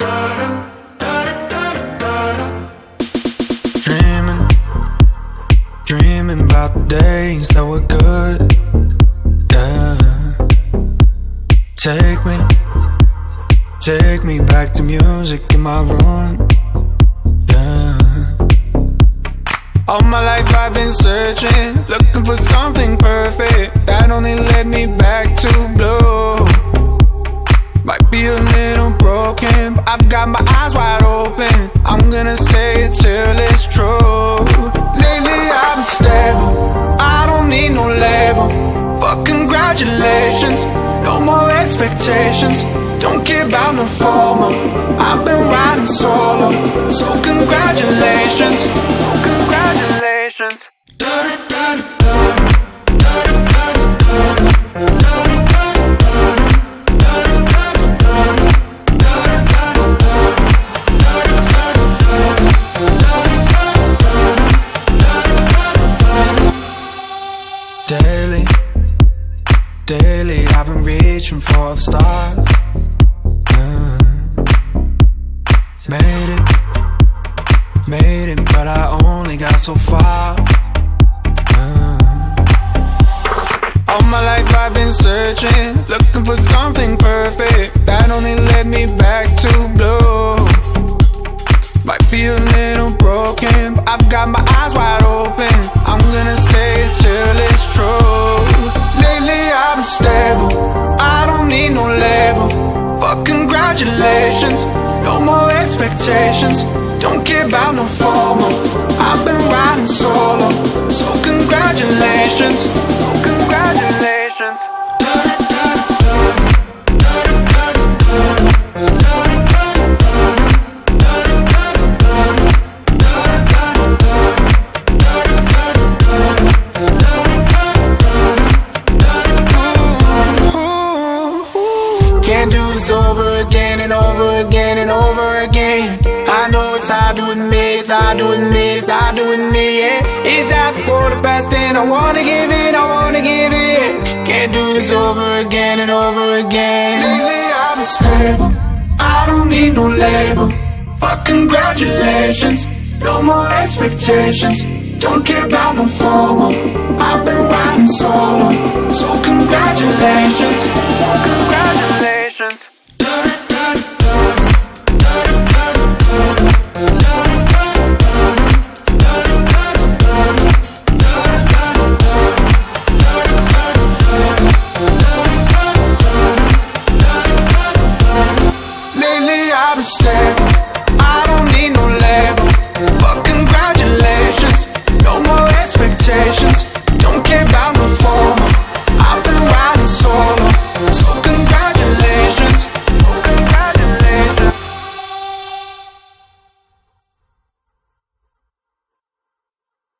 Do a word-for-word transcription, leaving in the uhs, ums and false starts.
Dreaming, dreaming about the days that were good, yeah. Take me, take me back to music in my room, yeah. All my life I've been searching, looking for something perfect that only led me back to blue. Might be a little broken, but I've got my eyes wide open. I'm gonna say it till it's true. Lately I've been stable, I don't need no label. Fuck congratulations, no more expectations. Don't care about no formal, I've been riding solo. So congratulations, congratulations. Daily, daily I've been reaching for the stars, yeah. Made it, made it, but I only got so far, yeah. All my life I've been searching, looking for something perfect that only led me back to blue. Might be a little broken, but I've got my eyes wide open. I'm gonna say it till it's true. Lately I've been stable, I don't need no label. Fuck congratulations, no more expectations. Don't care about no formal, I've been riding solo. So congratulations, congratulations. Can't do this over again and over again and over again. I know it's hard to admit, it's hard to admit, it's hard to admit, yeah. It's after quarter past ten, I wanna give it, I wanna give it. Can't do this over again and over again. Lately I've been stable, I don't need no label. Fuck congratulations, no more expectations. Don't care about no formal, I've been riding solo. So congratulations, congratulations. Lately I've been stable,